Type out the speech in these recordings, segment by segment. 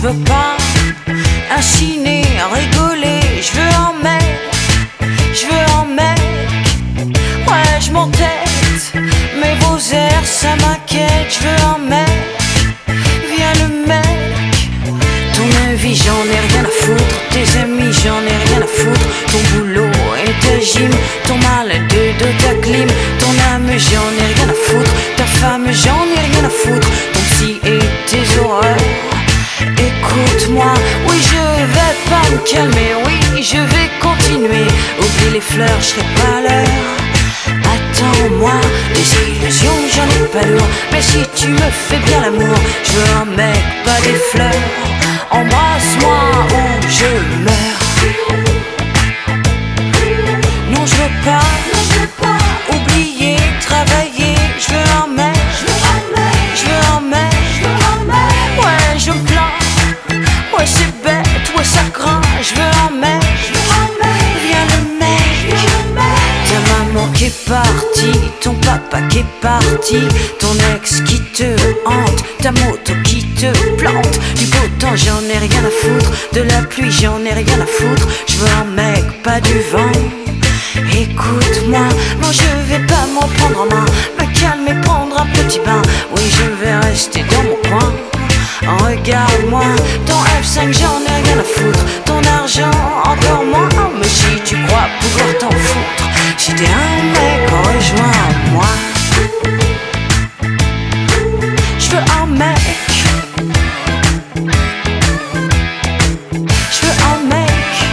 veux pas un ciné rigoler, je veux un mec, je veux un mec. Ouais, je m'entête, mais vos airs ça m'inquiète. Je veux un mec, viens le mec. Ton avis j'en ai rien à foutre, tes amis j'en ai rien à foutre. Ton boulot et ta gym, ton mal de ta clim. Ton âme j'en ai rien à foutre, ta femme j'en ai rien à foutre. Ton psy et tes horreurs. Écoute-moi, oui je vais pas me calmer, oui je vais continuer. Oublie les fleurs, je serai pas l'heure. Attends-moi, des illusions j'en ai pas lourd. Mais si tu me fais bien l'amour, je veux un mec, pas des fleurs. Embrasse-moi ou je meurs. Non je veux pas oublier, travailler. Je veux un mec, je veux un mec. Ouais je me plains, ouais c'est bête, ouais ça craint. Je veux un mec, viens le mec. Ta maman qui est partie, ton papa qui est parti, ton ex qui te hante, ta moto qui te plante. Du beau temps j'en ai rien à foutre, de la pluie j'en ai rien à foutre. Je veux un mec, pas du vent. Écoute-moi, non je vais pas m'en prendre en main, me calmer, prendre un petit bain. Oui je vais rester dans mon coin. Regarde-moi, ton F5 j'en ai rien à foutre, ton argent encore moins. Mais si tu crois pouvoir t'en foutre, si t'es un mec, rejoins-moi. Je veux un mec, je veux un mec.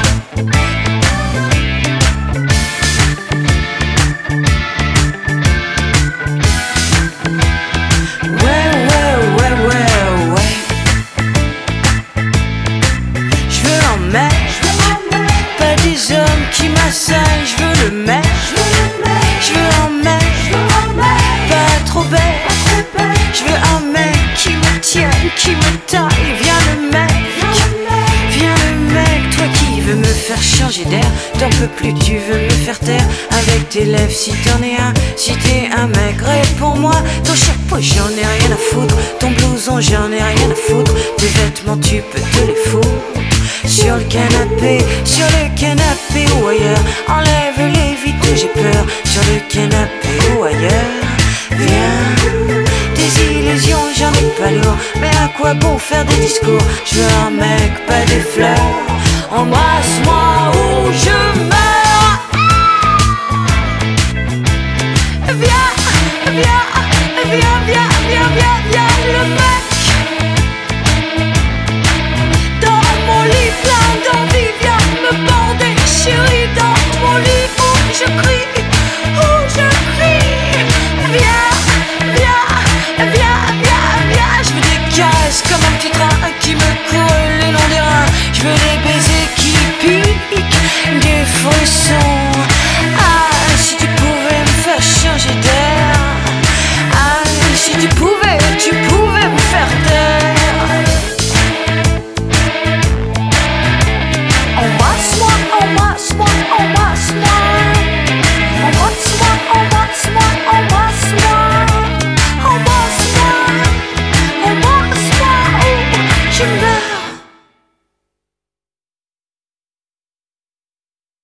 Pas des hommes qui m'assaignent, je veux le mec. Je veux un mec, pas trop bête. Je veux un mec qui me tienne, qui me taille. Viens le mec, viens le mec. Toi qui veux me faire changer d'air, t'en peux plus, tu veux me faire taire. Avec tes lèvres si t'en es un, si t'es un mec, réponds-moi. Ton chapeau j'en ai rien à foutre, ton blouson j'en ai rien à foutre. Tes vêtements tu peux te les foutre. Sur le canapé ou ailleurs. Enlève les vitres, j'ai peur. Sur le canapé ou ailleurs. Viens, des illusions j'en ai pas lourd. Mais à quoi bon faire des discours? Je veux un mec, pas des fleurs. Embrasse-moi ou je meurs. Viens, viens, viens, viens, viens, viens, viens le mec. Plein d'envie, viens me bander, chérie, dans mon lit où je crie, viens, viens, viens, viens, viens. Je veux des caresses comme un petit train qui me coule le long des reins. Je veux des baisers qui piquent, des fruits